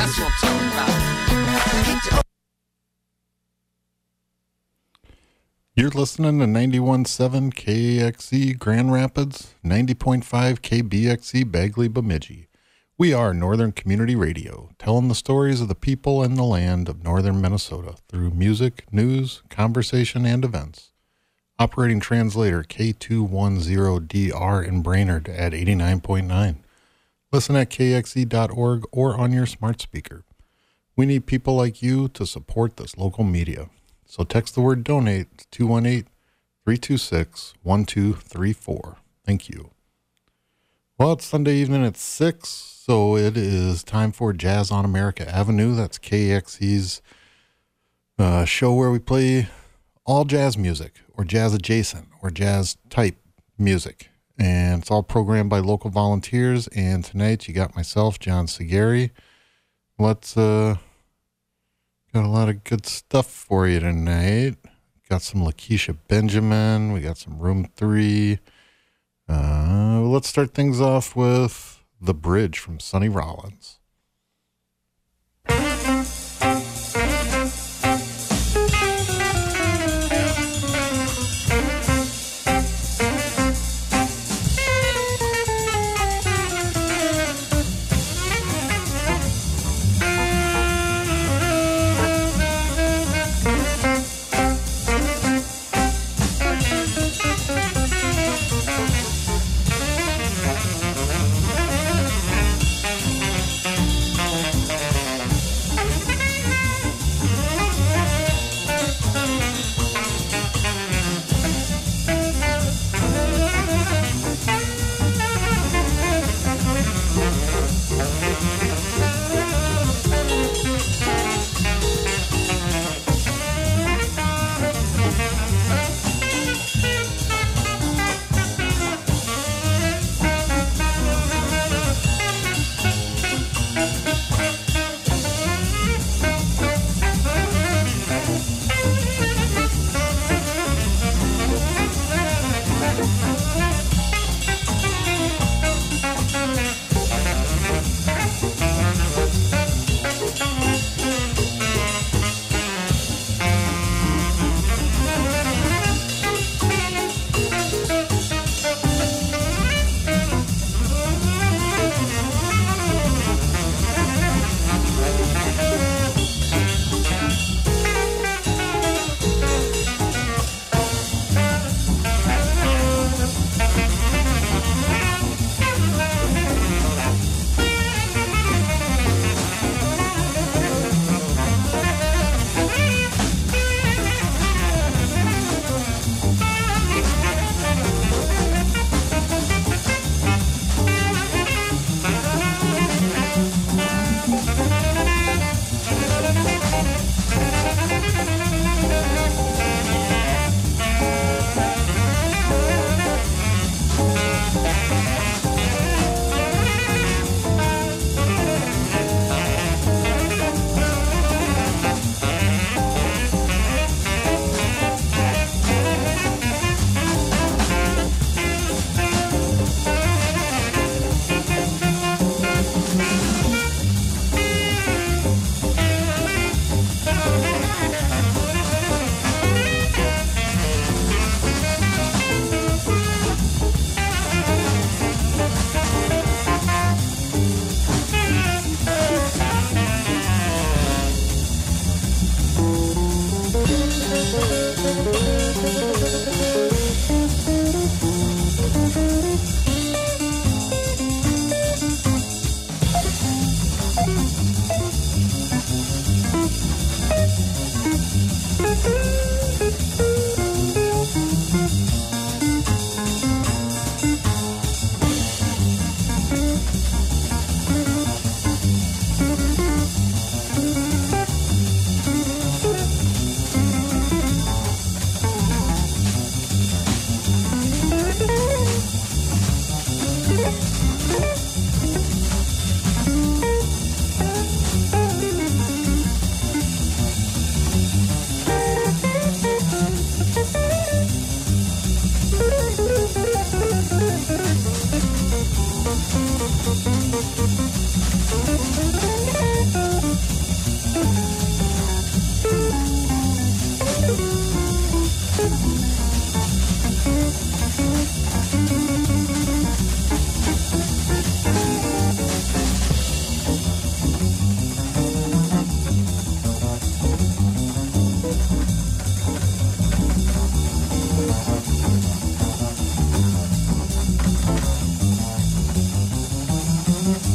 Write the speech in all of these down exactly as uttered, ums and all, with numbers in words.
That's what I'm talking about. You're listening to ninety-one point seven K X E Grand Rapids, ninety point five K B X E Bagley Bemidji. We are Northern Community Radio, telling the stories of the people and the land of northern Minnesota through music, news, conversation, and events. Operating translator K two ten D R in Brainerd at eighty-nine point nine. Listen at K X E dot org or on your smart speaker. We need people like you to support this local media. So text the word donate to two one eight, three two six, one two three four. Thank you. Well, it's Sunday evening at six, so it is time for Jazz on America Avenue. That's K X E's uh, show where we play all jazz music or jazz adjacent or jazz type music. And it's all programmed by local volunteers. And tonight you got myself, John Segari. Let's... uh. Got a lot of good stuff for you tonight. Got some Lakeisha Benjamin. We got some Room three. Uh, let's start things off with The Bridge from Sonny Rollins. Thank you.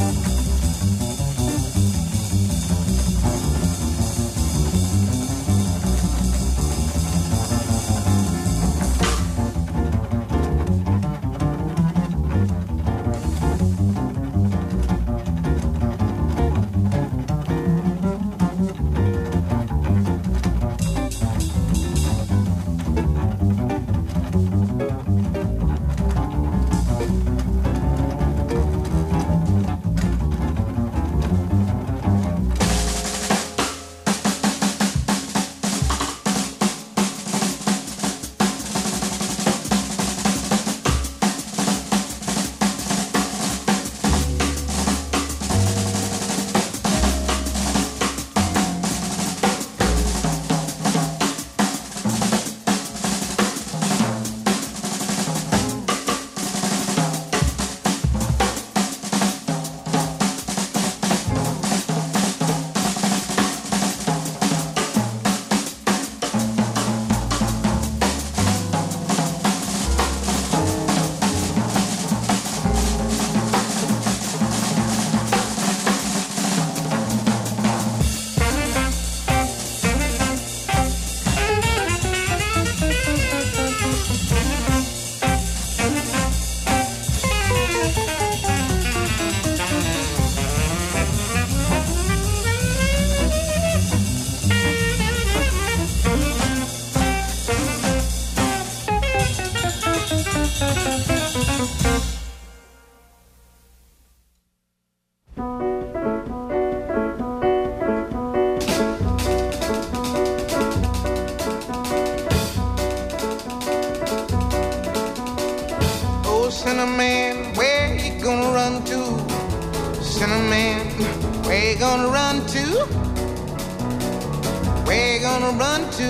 Cinnamon, where you gonna run to? Cinnamon, where you gonna run to? Where you gonna run to?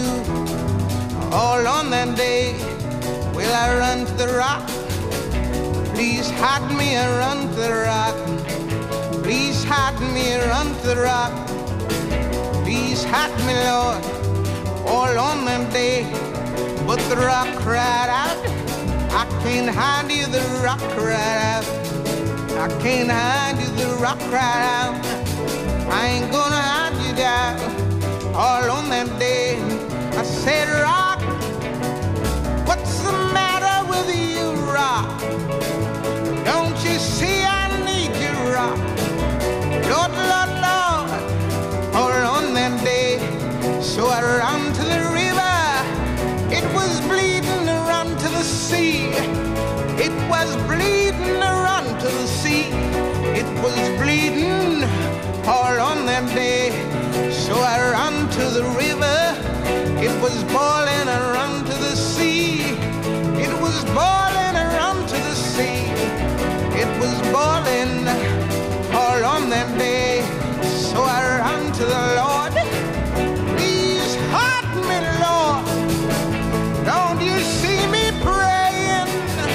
All on that day, will I run to the rock? Please hide me and run to the rock. Please hide me and run to the rock. Please hide me, Lord, all on that day. But the rock cried out, I can't hide you, the rock cried out. I can't hide you, the rock cried out. I ain't gonna hide you down. All on that day, I said, rock, what's the matter with you, rock? Don't you see I need you, rock? Lord, Lord, Lord, all on that day. So I ran to the river, it was bleeding, run to the sea. It was bleeding, run to the sea. It was bleeding all on that day. So I ran to the river, it was boiling, I ran to the sea. It was boiling, I ran to the sea. It was boiling all on that day. So I ran to the Lord, please hide me, Lord. Don't you see me praying?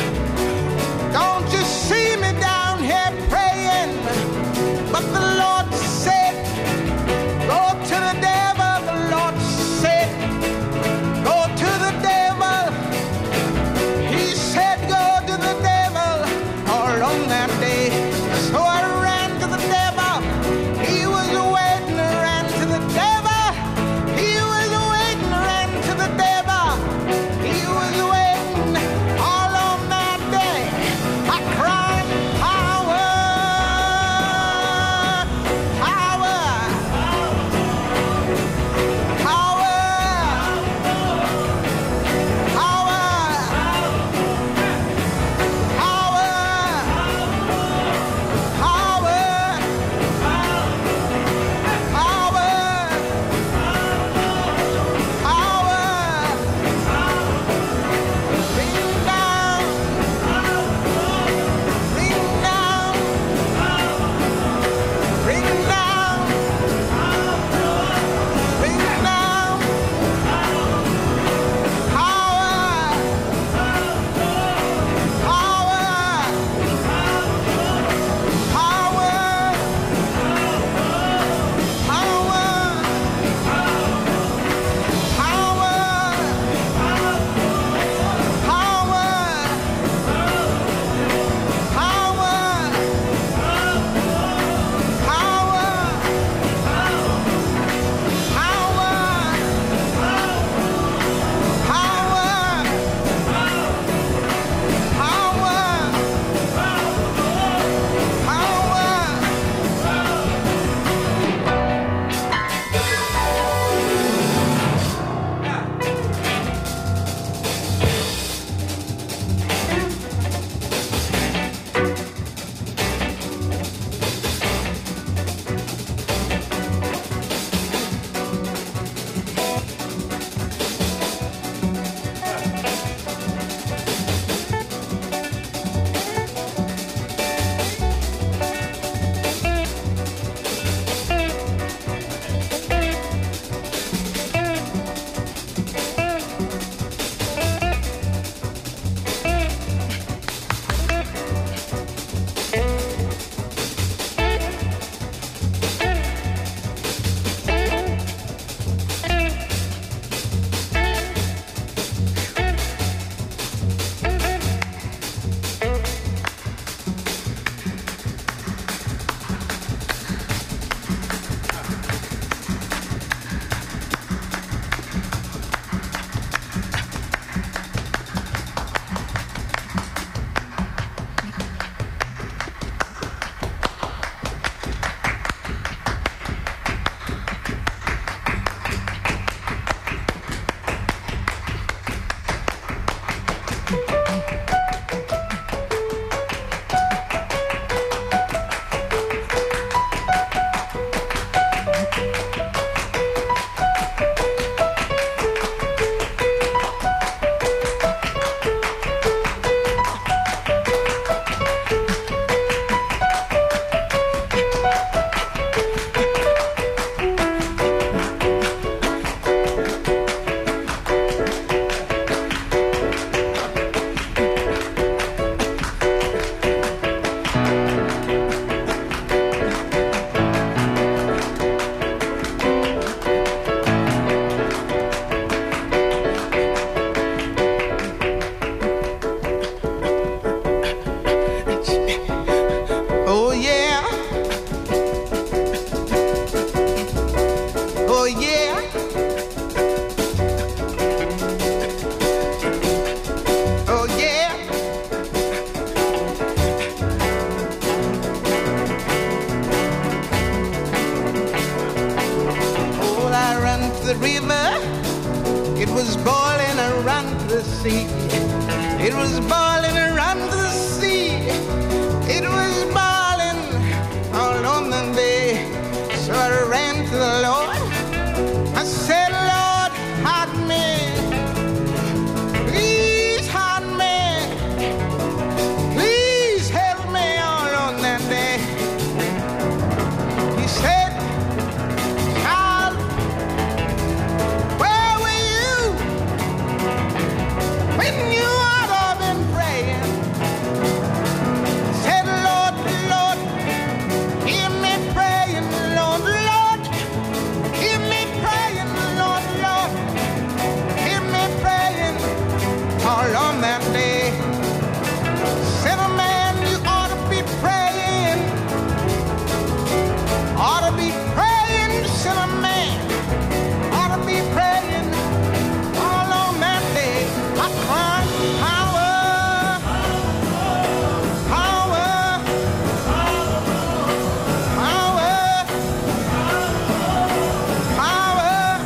Don't you see me down here praying? But the Lord said, go to the devil. The Lord said, go to the devil. He said, go to the devil all on that day. So I ran to the devil. He was waiting, I ran to the the river, it was boiling around the sea. It was boiling around the sea. It was boiling all on the bay. So I ran to the Lord. I said, Lord, hide me. Please hide me. Please help me all on that day. He said, child, where were you when you ought to have been praying? Said, Lord, Lord, hear me praying, Lord, Lord, hear me praying, Lord, Lord, hear me praying all on that day. Said, a man, you ought to be praying, ought to be praying, said a man, ought to be praying all on that day. I cried, power, power, power, power,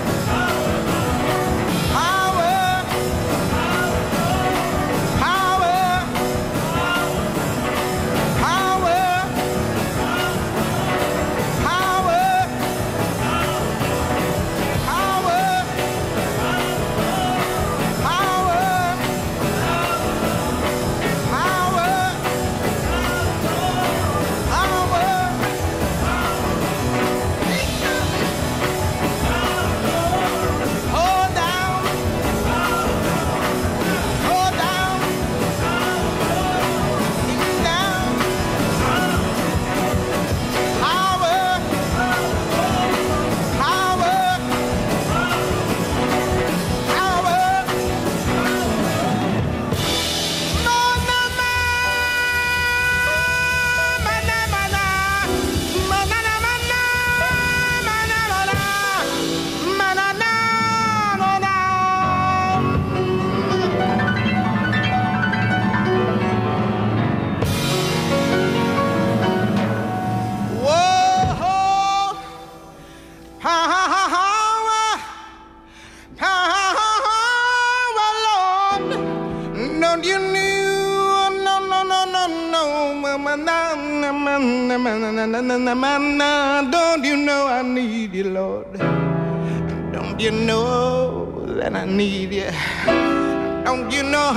Don't you know I need you, Lord? Don't you know that I need you? Don't you know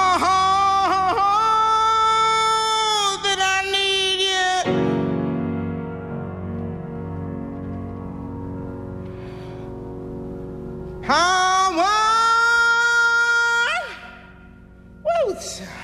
that I need you? Power, woo,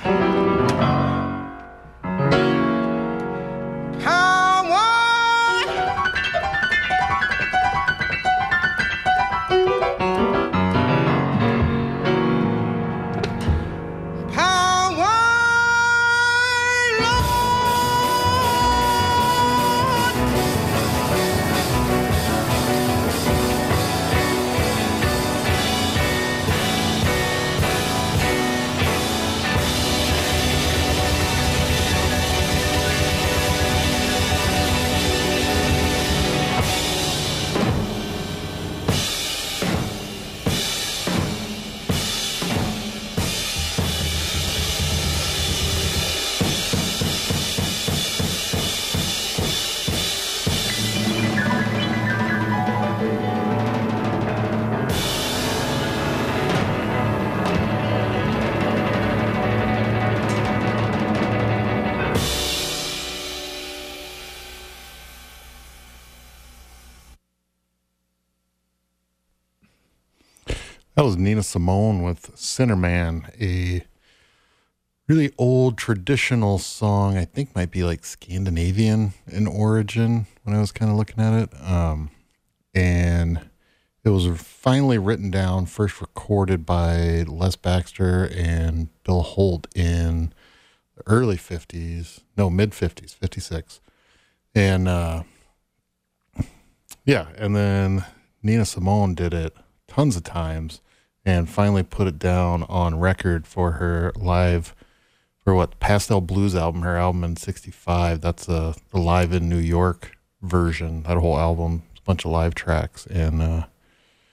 That was Nina Simone with Sinner Man, a really old traditional song. I think might be like Scandinavian in origin when I was kind of looking at it. Um, and it was finally written down, first recorded by Les Baxter and Bill Holt in the early fifties, no, mid fifties, fifty-six. And uh, yeah, and then Nina Simone did it tons of times and finally put it down on record for her live, for what, Pastel Blues album, her album in sixty-five. That's a, the Live in New York version, that whole album, a bunch of live tracks. And uh,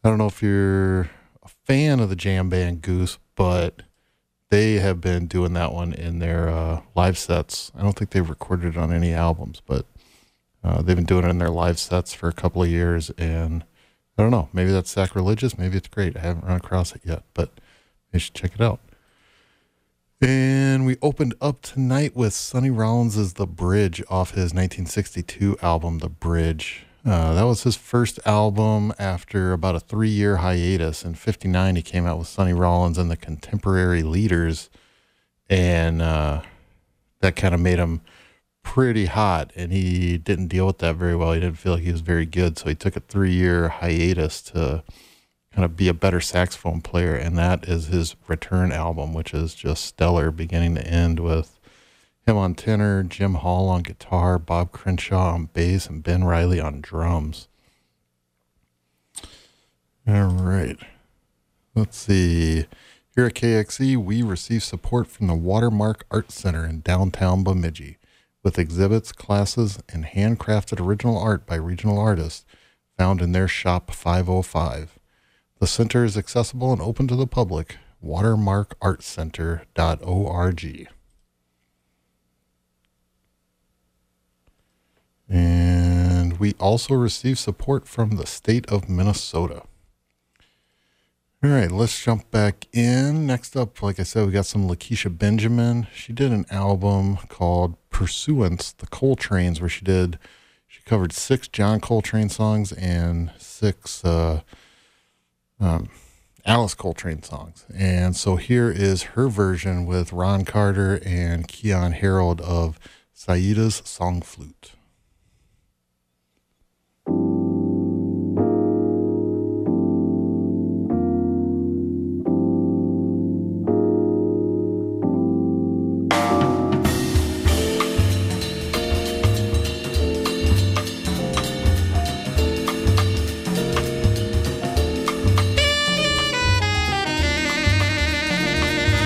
I don't know if you're a fan of the jam band Goose, but they have been doing that one in their uh, live sets. I don't think they've recorded it on any albums, but uh, they've been doing it in their live sets for a couple of years. And I don't know, maybe that's sacrilegious. Maybe it's great. I haven't run across it yet, but you should check it out. And we opened up tonight with Sonny Rollins' The Bridge off his nineteen sixty-two album, The Bridge. Uh, that was his first album after about a three-year hiatus. In fifty-nine, he came out with Sonny Rollins and the Contemporary Leaders, and uh, that kind of made him pretty hot, and he didn't deal with that very well. He didn't feel like he was very good, so he took a three-year hiatus to kind of be a better saxophone player, and that is his return album, which is just stellar beginning to end, with him on tenor, Jim Hall on guitar, Bob Crenshaw on bass, and Ben Riley on drums. All right. Let's see. Here at K X E, we receive support from the Watermark Art Center in downtown Bemidji, with exhibits, classes, and handcrafted original art by regional artists found in their Shop five oh five. The center is accessible and open to the public. watermark art center dot org. And we also receive support from the state of Minnesota. All right, let's jump back in. Next up, like I said, we got some Lakeisha Benjamin. She did an album called Pursuance, the Coltrane's, where she did, she covered six John Coltrane songs and six uh, um, Alice Coltrane songs. And so here is her version with Ron Carter and Keon Harold of Saida's Song Flute.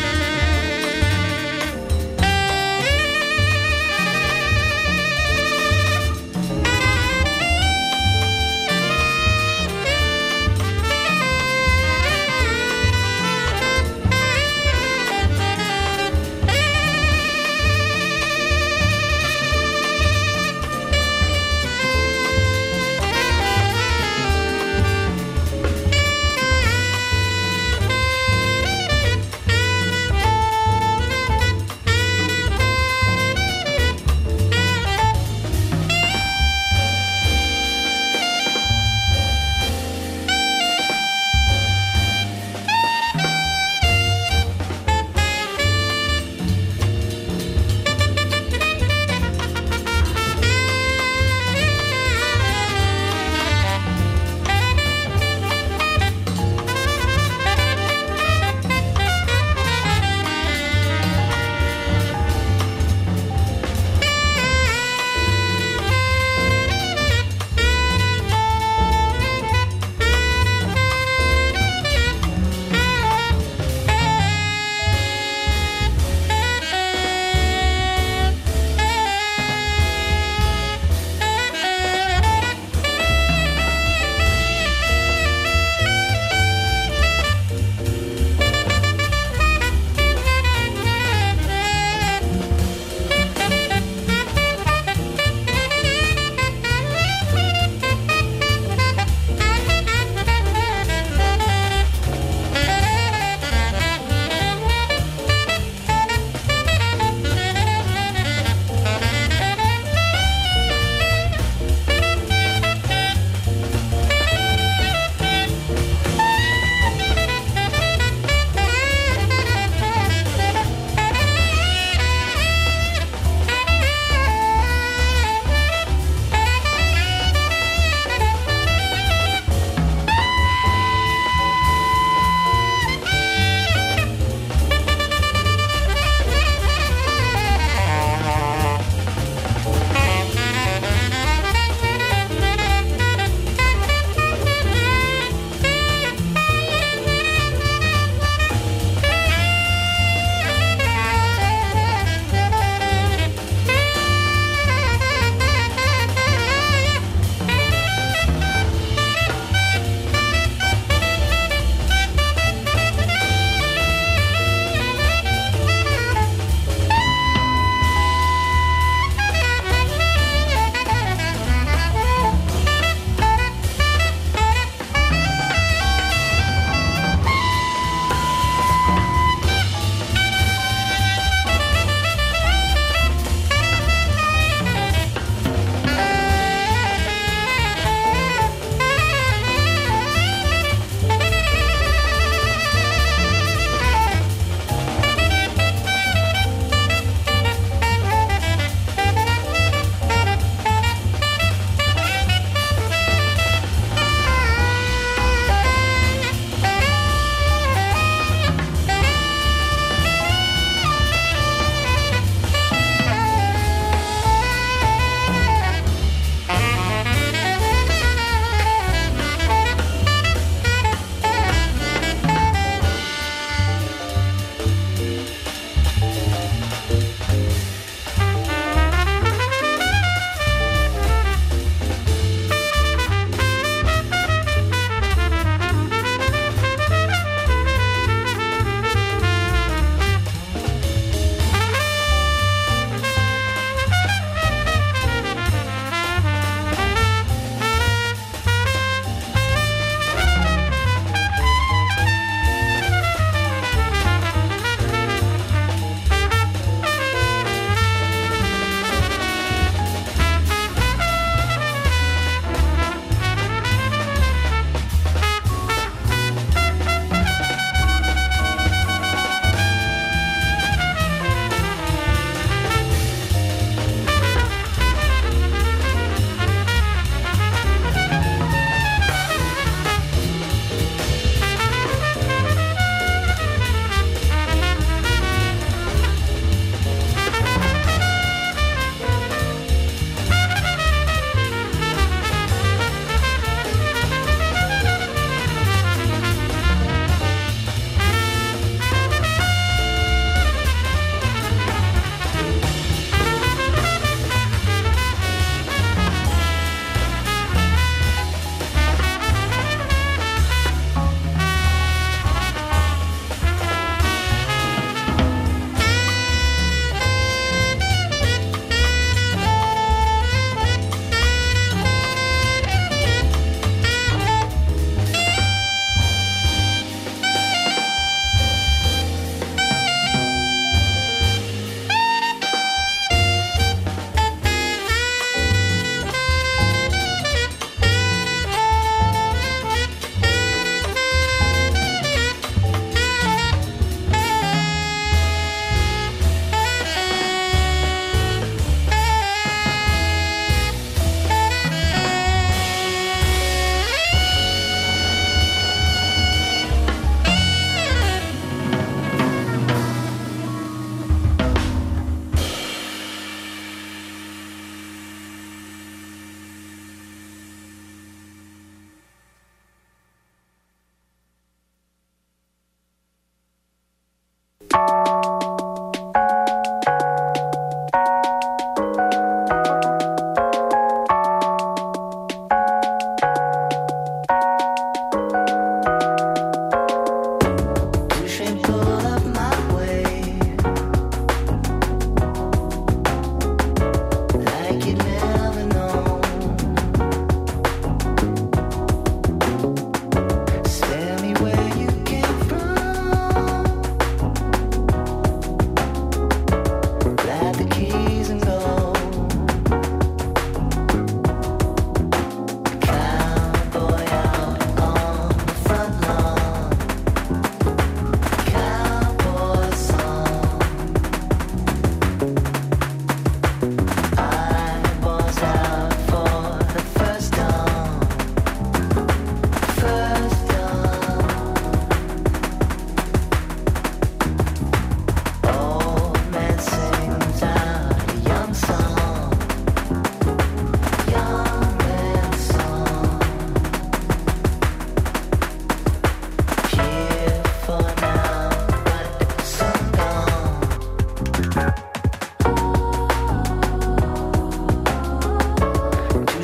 Thank you.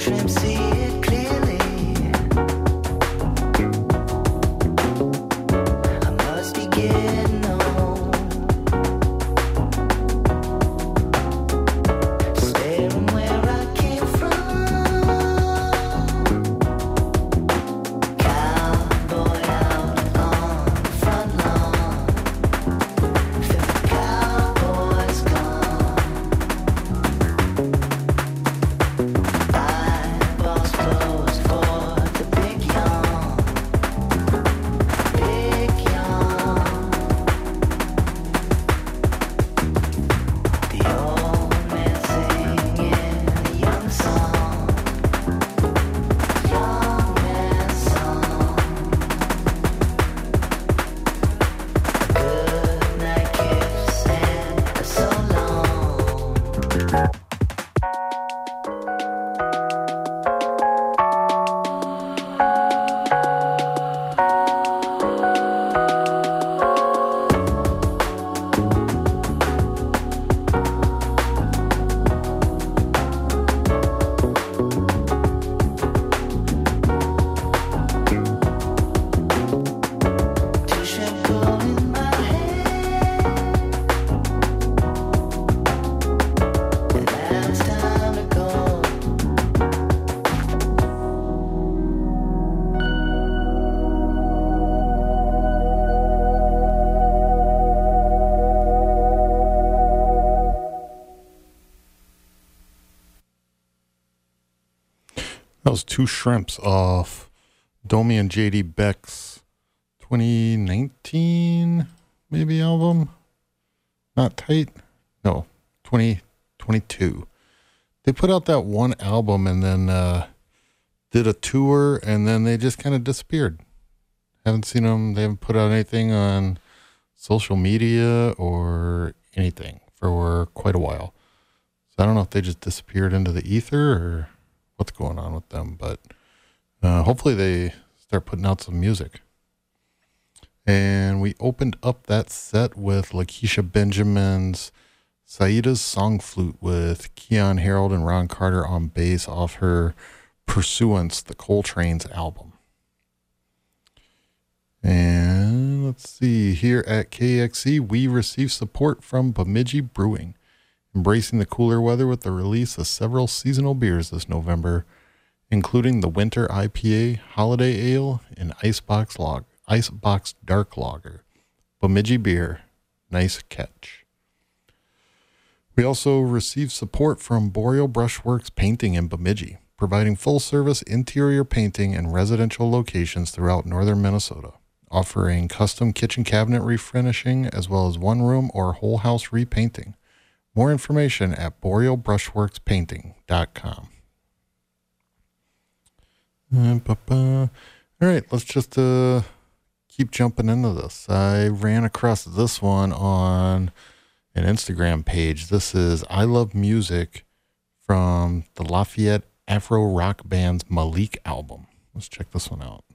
That was Two Shrimps off Domi and J D Beck's twenty nineteen maybe album. Not Tight? No, twenty twenty-two. They put out that one album and then uh, did a tour, and then they just kind of disappeared. Haven't seen them. They haven't put out anything on social media or anything for quite a while. So I don't know if they just disappeared into the ether or what's going on with them, but uh, hopefully they start putting out some music. And we opened up that set with Lakeisha Benjamin's Saida's Song Flute with Keon Harold and Ron Carter on bass off her Pursuance, the Coltrane's album. And let's see, here at K X E, we receive support from Bemidji Brewing, embracing the cooler weather with the release of several seasonal beers this November, including the Winter I P A, Holiday Ale, and Icebox Log, Icebox Dark Lager. Bemidji Beer, nice catch. We also received support from Boreal Brushworks Painting in Bemidji, providing full-service interior painting in residential locations throughout northern Minnesota, offering custom kitchen cabinet refinishing as well as one-room or whole house repainting. More information at boreal brushworks painting dot com. All right, let's just uh, keep jumping into this. I ran across this one on an Instagram page. This is I Love Music from the Lafayette Afro Rock Band's Malik album. Let's check this one out.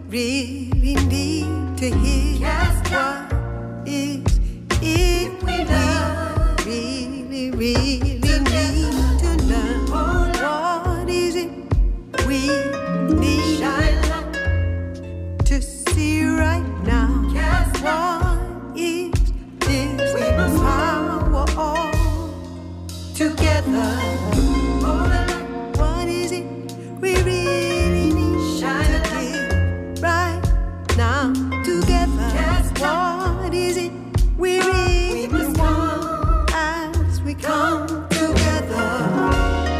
really need to hear? Yes, what is it we love? Really, really need to learn. What is it we need to see right now? Yes, what is this power all together? What is it we really need to get right now together? What is it we really want as we come together?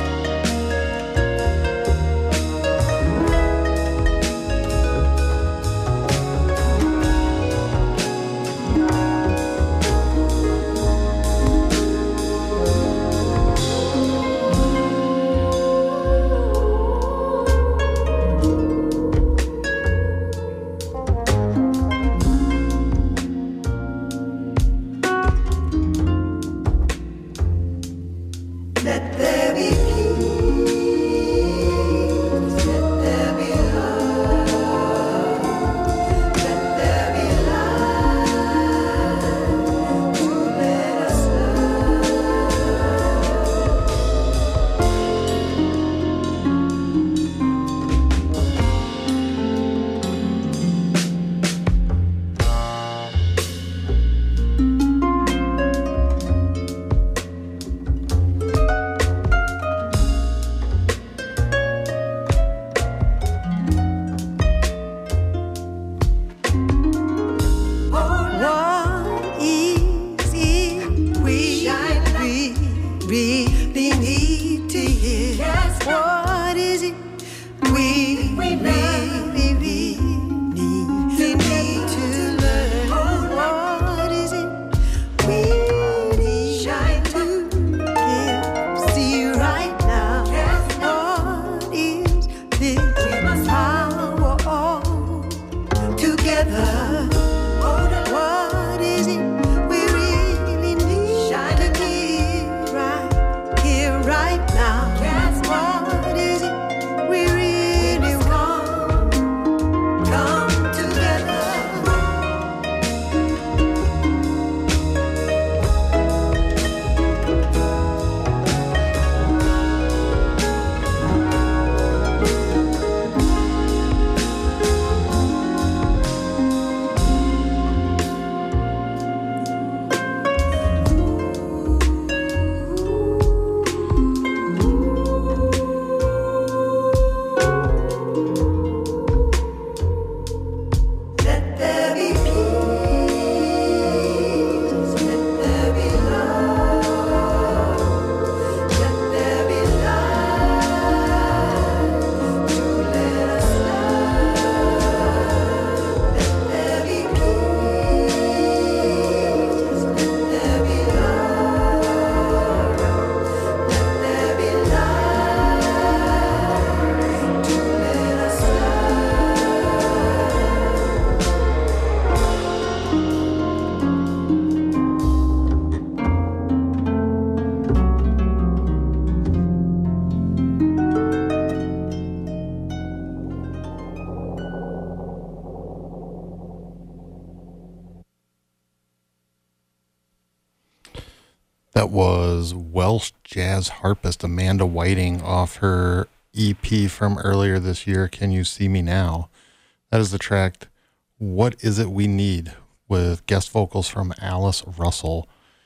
That was Welsh jazz harpist Amanda Whiting off her E P from earlier this year, Can You See Me Now? That is the track What Is It We Need, with guest vocals from Alice Russell.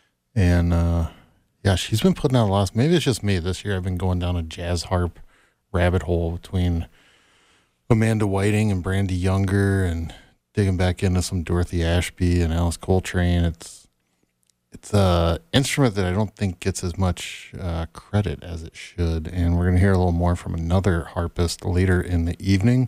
And uh, yeah, she's been putting out a lot. Maybe it's just me this year. I've been going down a jazz harp rabbit hole between Amanda Whiting and Brandy Younger and digging back into some Dorothy Ashby and Alice Coltrane. It's It's an instrument that I don't think gets as much uh, credit as it should, and we're going to hear a little more from another harpist later in the evening.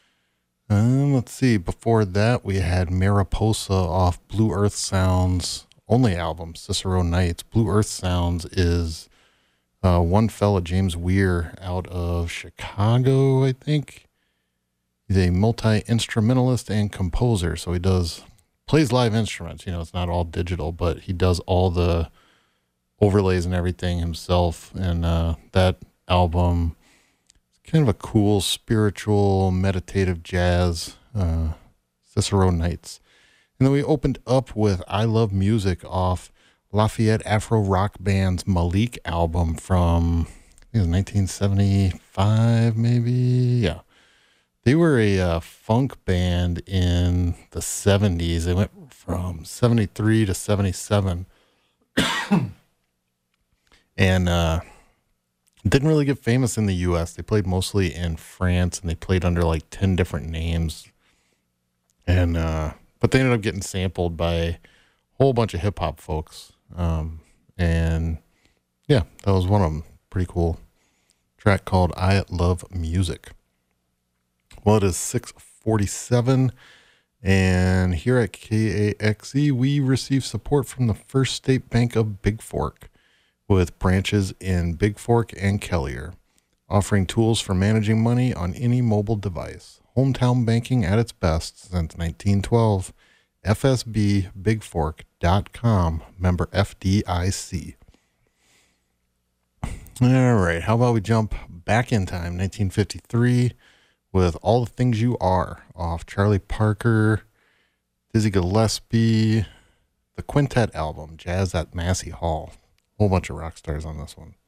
Um, let's see, before that we had Mariposa off Blue Earth Sounds' only album, Cicero Nights. Blue Earth Sounds is uh, one fella, James Weir, out of Chicago, I think. He's a multi-instrumentalist and composer, so he does... plays live instruments. You know, it's not all digital, but he does all the overlays and everything himself. And uh, that album kind of a cool, spiritual, meditative jazz, uh, Cicero Nights. And then we opened up with I Love Music off Lafayette Afro Rock Band's Malik album from, I think it was nineteen seventy-five, maybe. Yeah. They were a uh, funk band in the seventies. They went from seventy-three to seventy-seven. And uh, didn't really get famous in the U S. They played mostly in France, and they played under like ten different names. And uh, but they ended up getting sampled by a whole bunch of hip hop folks. Um, and yeah, that was one of them. Pretty cool track called I Love Music. Well, it is six forty-seven, and here at K A X E, we receive support from the First State Bank of Big Fork, with branches in Big Fork and Kelliher, offering tools for managing money on any mobile device. Hometown banking at its best since nineteen twelve. F S B big fork dot com, member F D I C. All right, how about we jump back in time, nineteen fifty-three, with All the Things You Are off Charlie Parker, Dizzy Gillespie, the Quintet album, Jazz at Massey Hall. Whole bunch of rock stars on this one.